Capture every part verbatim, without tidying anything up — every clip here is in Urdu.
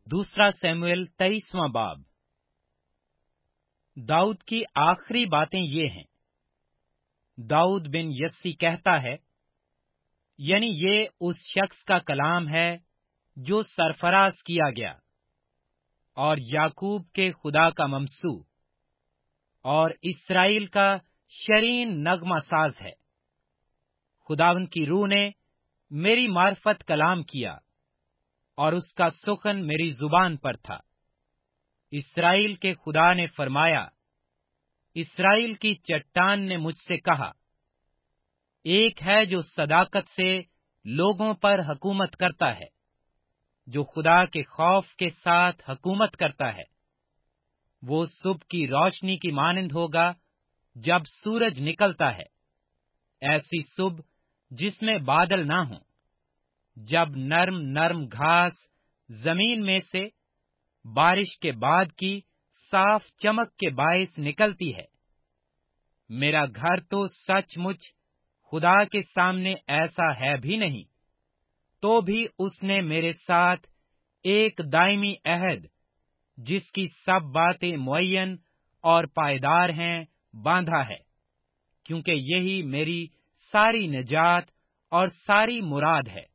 دوسرا سیموئیل تیئیسواں باب۔ داؤد کی آخری باتیں یہ ہیں۔ داؤد بن یسی کہتا ہے، یعنی یہ اس شخص کا کلام ہے جو سرفراز کیا گیا اور یعقوب کے خدا کا ممسوح اور اسرائیل کا شرین نغمہ ساز ہے۔ خداوند کی روح نے میری معرفت کلام کیا اور اس کا سخن میری زبان پر تھا۔ اسرائیل کے خدا نے فرمایا، اسرائیل کی چٹان نے مجھ سے کہا، ایک ہے جو صداقت سے لوگوں پر حکومت کرتا ہے، جو خدا کے خوف کے ساتھ حکومت کرتا ہے۔ وہ صبح کی روشنی کی مانند ہوگا جب سورج نکلتا ہے، ایسی صبح جس میں بادل نہ ہوں، جب نرم نرم گھاس زمین میں سے بارش کے بعد کی صاف چمک کے باعث نکلتی ہے۔ میرا گھر تو سچ مچ خدا کے سامنے ایسا ہے بھی نہیں، تو بھی اس نے میرے ساتھ ایک دائمی عہد، جس کی سب باتیں معین اور پائیدار ہیں، باندھا ہے، کیونکہ یہی میری ساری نجات اور ساری مراد ہے۔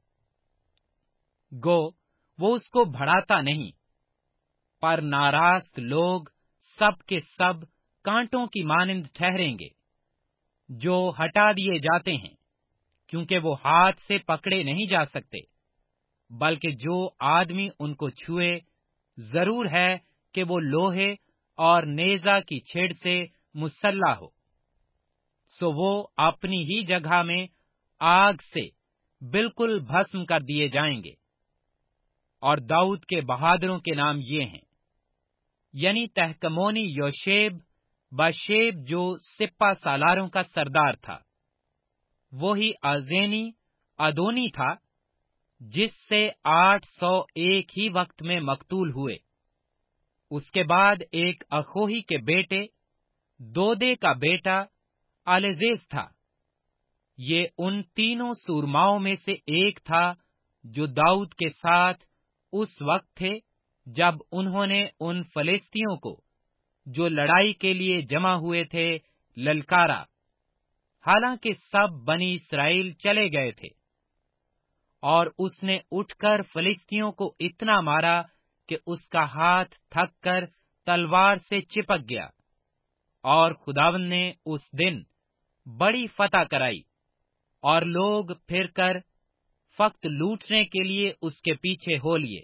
گو وہ اس کو بڑھاتا نہیں، پر ناراست لوگ سب کے سب کانٹوں کی مانند ٹھہریں گے، جو ہٹا دیے جاتے ہیں، کیونکہ وہ ہاتھ سے پکڑے نہیں جا سکتے، بلکہ جو آدمی ان کو چھوئے ضرور ہے کہ وہ لوہے اور نیزہ کی چھڑ سے مسلح ہو، سو وہ اپنی ہی جگہ میں آگ سے بالکل بھسم کر دیے جائیں گے۔ اور داؤد کے بہادروں کے نام یہ ہیں، یعنی تہکمونی یوشیب باشیب جو سپہ سالاروں کا سردار تھا، وہی آزینی ادونی تھا، جس سے آٹھ سو ایک ہی وقت میں مقتول ہوئے۔ اس کے بعد ایک اخوہی کے بیٹے دودے کا بیٹا الیزیز تھا۔ یہ ان تینوں سورماؤں میں سے ایک تھا جو داؤد کے ساتھ اس وقت تھے جب انہوں نے ان فلسطینیوں کو جو لڑائی کے لیے جمع ہوئے تھے للکارا، حالانکہ سب بنی اسرائیل چلے گئے تھے۔ اور اس نے اٹھ کر فلسطینیوں کو اتنا مارا کہ اس کا ہاتھ تھک کر تلوار سے چپک گیا، اور خداوند نے اس دن بڑی فتح کرائی، اور لوگ پھر کر فقط لوٹنے کے لیے اس کے پیچھے ہو لیے۔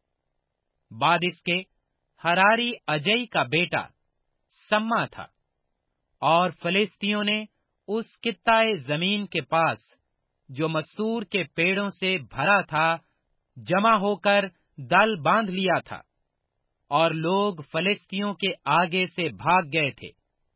بعد اس کے ہراری اجئی کا بیٹا سما تھا، اور فلسطینیوں نے اس خطۂ زمین کے پاس جو مسور کے پیڑوں سے بھرا تھا جمع ہو کر دل باندھ لیا تھا، اور لوگ فلسطینیوں کے آگے سے بھاگ گئے تھے۔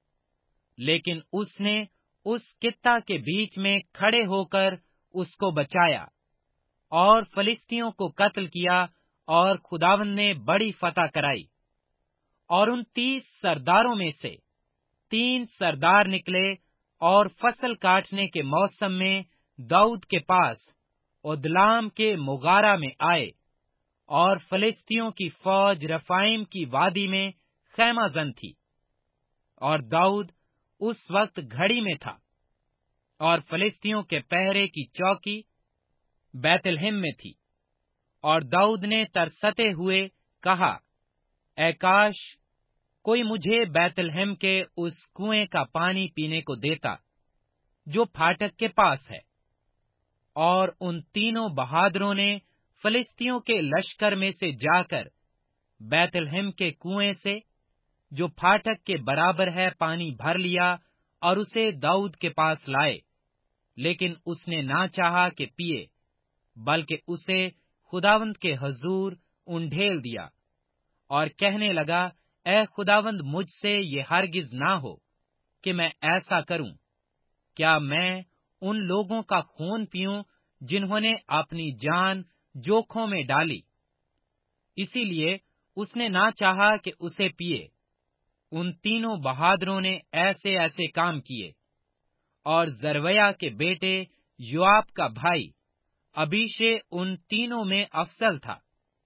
لیکن اس نے اس خطہ کے بیچ میں کھڑے ہو کر اس کو بچایا اور فلسطینیوں کو قتل کیا، اور خداوند نے بڑی فتح کرائی۔ اور ان تیس سرداروں میں سے تین سردار نکلے اور فصل کاٹنے کے موسم میں داؤد کے پاس ادلام کے مغارہ میں آئے، اور فلسطینیوں کی فوج رفائم کی وادی میں خیمہ زن تھی، اور داؤد اس وقت گھڑی میں تھا، اور فلسطینیوں کے پہرے کی چوکی بیت لحم میں تھی۔ اور داؤد نے ترستے ہوئے کہا، اے کاش کوئی مجھے بیت لحم کے اس کنویں کا پانی پینے کو دیتا جو پھاٹک کے پاس ہے۔ اور ان تینوں بہادروں نے فلسطینیوں کے لشکر میں سے جا کر بیت لحم کے کنویں سے جو پھاٹک کے برابر ہے پانی بھر لیا، اور اسے داؤد کے پاس لائے، لیکن اس نے نہ چاہا کہ پیے، بلکہ اسے خداوند کے حضور انڈھیل دیا، اور کہنے لگا، اے خداوند، مجھ سے یہ ہرگز نہ ہو کہ میں ایسا کروں۔ کیا میں ان لوگوں کا خون پیوں جنہوں نے اپنی جان جوکھوں میں ڈالی؟ اسی لیے اس نے نہ چاہا کہ اسے پیے۔ ان تینوں بہادروں نے ایسے ایسے کام کیے، اور زرویہ کے بیٹے یوآب کا بھائی ابیشے ان تینوں میں افضل تھا۔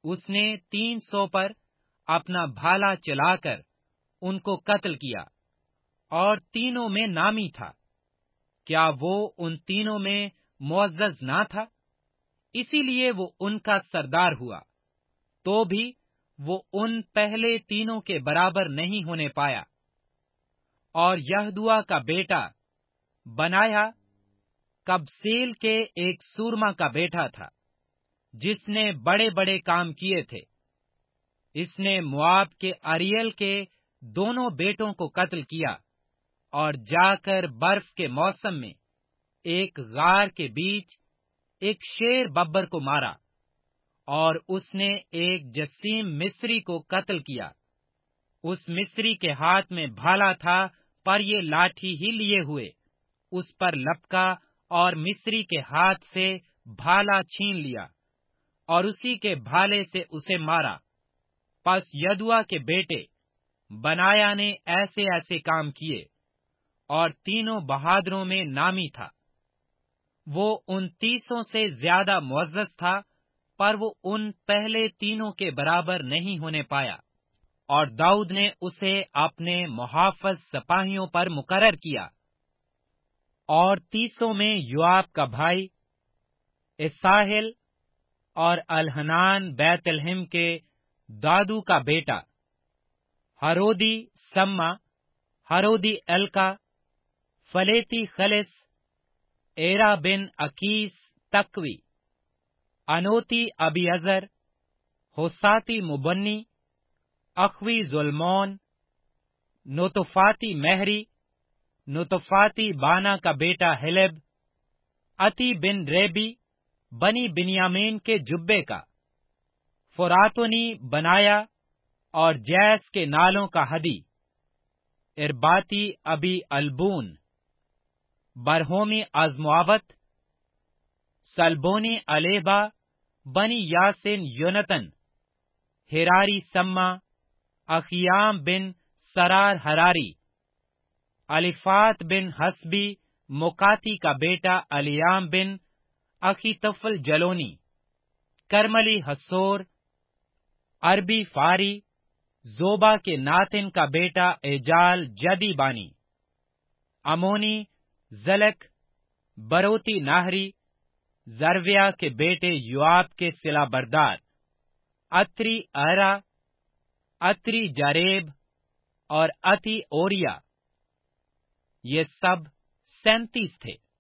اس نے تین سو پر اپنا بھالا چلا کر ان کو قتل کیا، اور تینوں میں نامی تھا۔ کیا وہ ان تینوں میں معزز نہ تھا؟ اسی لیے وہ ان کا سردار ہوا، تو بھی وہ ان پہلے تینوں کے برابر نہیں ہونے پایا۔ اور یہدوا کا بیٹا بنایا قبسیل کے ایک سورما کا بیٹا تھا، جس نے بڑے بڑے کام کیے تھے۔ اس نے مواب کے اریل کے دونوں بیٹوں کو قتل کیا، اور جا کر برف کے موسم میں ایک غار کے بیچ ایک شیر ببر کو مارا، اور اس نے ایک جسیم مصری کو قتل کیا۔ اس مصری کے ہاتھ میں بھالا تھا، پر یہ لاٹھی ہی لیے ہوئے اس پر لپکا، اور مصری کے ہاتھ سے بھالا چھین لیا، اور اسی کے بھالے سے اسے مارا۔ پس یدوا کے بیٹے بنایا نے ایسے ایسے کام کیے، اور تینوں بہادروں میں نامی تھا۔ وہ ان تیسوں سے زیادہ معزز تھا، پر وہ ان پہلے تینوں کے برابر نہیں ہونے پایا۔ اور داؤد نے اسے اپنے محافظ سپاہیوں پر مقرر کیا۔ اور تیسوں میں یوآب کا بھائی اساہیل، اور الحنان بیت لحم کے دادو کا بیٹا ہرودی سما، ہرودی الکا، فلیتی خلس، ایرا بن اکیس تقوی، انوتی ابیعزر، ہوساتی مبنی، اخوی ظلمون، نوتفاتی مہری، نوتفاتی بانا کا بیٹا ہلب، اتی بن ریبی، بنی بنیامین کے جبے کا، فراتونی بنایا، اور جیس کے نالوں کا ہدی، ارباتی ابی البون، برہومی ازماوت، سلبونی الیبا، بنی یاسین یونتن، ہراری سما، اخیام بن سرار ہراری، الیفات بن حسبی مکاتی کا بیٹا الیام بن اخیتفل جلونی، کرملی حسور، عربی فاری، زوبا کے ناتن کا بیٹا ایجال جدی بانی، امونی، زلک، بروتی ناہری، زرویا کے بیٹے یوآب کے صلہ بردار، اتری ارا، اتری جاریب، اور اتی اوریا، یہ سب سینتیس تھے۔